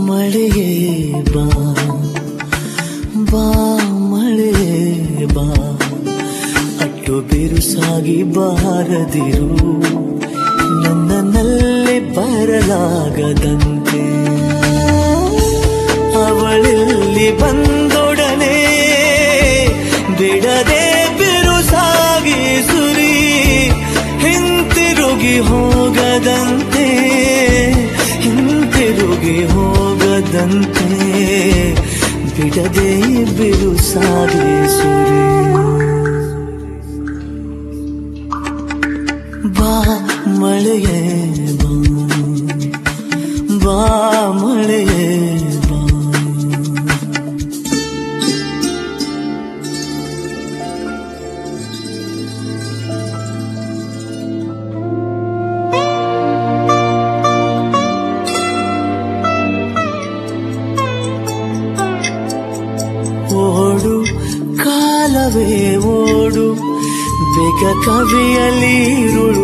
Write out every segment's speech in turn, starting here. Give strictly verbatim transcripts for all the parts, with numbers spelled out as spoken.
ಮಳೆಯೇ ಬಾ ಬಾ ಮಳೆಯೇ ಬಾ ಅಟ್ಟು ಬಿರುಸಾಗಿ ಬಾರದಿರು ನನ್ನನ್ನಲ್ಲಿ ಬರಲಾಗದಂತೆ ಅವಳಿಲ್ಲಿ ಬಂದೊಡನೆ ಬಿಡದೆ ಬಿರುಸಾಗಿ ಸುರಿ ಹಿಂತಿರುಗಿ ಹೋಗದಂತೆ ಹಿಂತಿರುಗಿ ಹೋಗದಂತೆ ಬಿಡದೆ ಬಿರುಸಾಗಿ ಸುರಿ ಬಾ ಮಳೆಯೇ ಬಾ ಬಾ ಮಳೆಯೇ ಬಾ ಓಡು ಕಾಲವೇ ಓಡು ಬೇಗ ಕವಿಯಲಿರುಳು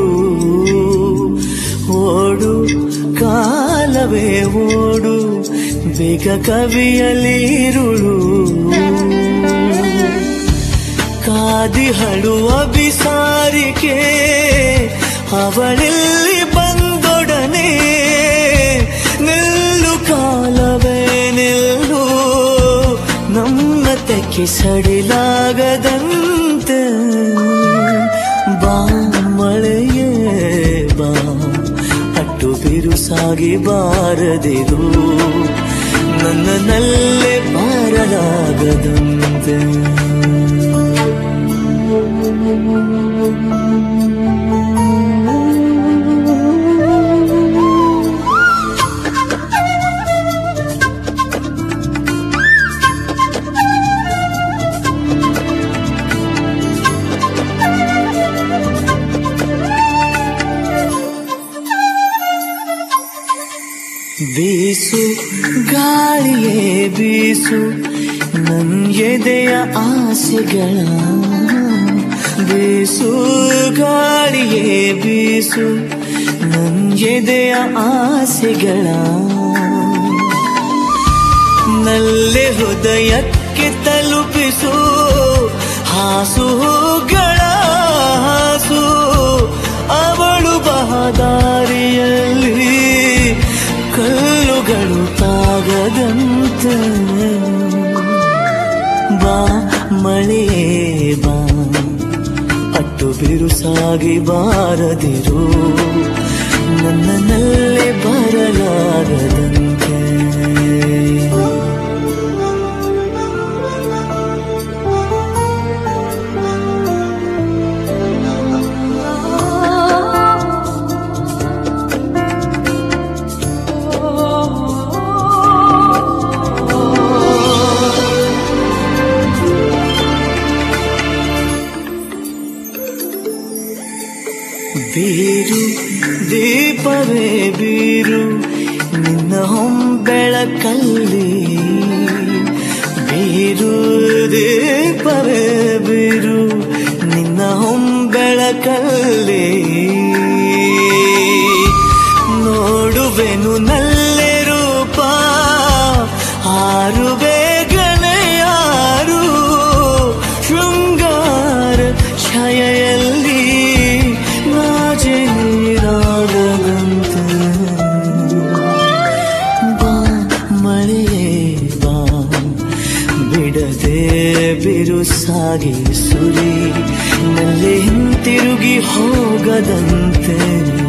ಓಡು ಕಾಲವೇ ಓಡು ಬೇಗ ಕವಿಯಲಿರುಳು ಕಾದಿಹಳು ಅಭಿಸಾರಿಕೆ ಅವಳಿಲ್ಲಿ ಬಂದೊಡನೆ ನಿಲ್ಲು ಕಾಲವೇ ನಿಲ್ಲು ನಮ್ಮ ತೆಕ್ಕಿ ಸಡಿಲಾಗದಂತೆ ಬಾ ಮಳೆಯೇ ಬಾ ಅಟ್ಟು ಬಿರುಸಾಗಿ ಬಾರದಿರು ನನ್ನನ್ನಲ್ಲೇ ಬಾರಲಾಗದಂತೆ ಬೀಸು ಗಾಳಿಯೇ ಬೀಸು ನನ್ಗೆದೆಯ ಆಸೆಗಳ ಬೀಸು ಗಾಳಿಯೇ ಬೀಸು ನನ್ಗೆದೆಯ ಆಸೆಗಳ ನಲ್ಲೆ ಹೃದಯಕ್ಕೆ ತಲುಪಿಸು ಹಾಸುಗಳ ಹಾಸು ಅವಳು ಬಹದಾರಿಯಲ್ಲಿ ಕಲ್ಲುಗಳು ತಾಗದಂತೆ ಬಾ ಮಳೆಯೇ ಬಾ ಅಟ್ಟು ಬಿರುಸಾಗಿ ಬಾರದಿರು ನನ್ನನ್ನಲ್ಲೇ ಬರಲಾಗದಂತೆ ಬೀರು ದೀಪವೇ ಬೀರು ನಿನ್ನ ಹೊಂಬೆಳಕಲ್ಲಿ ಬೀರು ದೀಪವೇ ಬೀರು ನಿನ್ನ ಹೊಂಬೆಳಕಲ್ಲಿ ನೋಡುವೆನು ನಲ್ಲೆ ರೂಪ ಆರು ಬೇಗನೆ ಯಾರು ಶೃಂಗಾರ ಛಾಯೆಯಲ್ಲಿ ನೀರಾಗದಂತೆ ಬಾ ಮಳೆಯೇ ಬಾ ಬಿಡದೆ ಬಿರುಸಾಗಿ ಸುರಿ ನಲ್ಲಿ ಹಿಂತಿರುಗಿ ಹೋಗದಂತೆ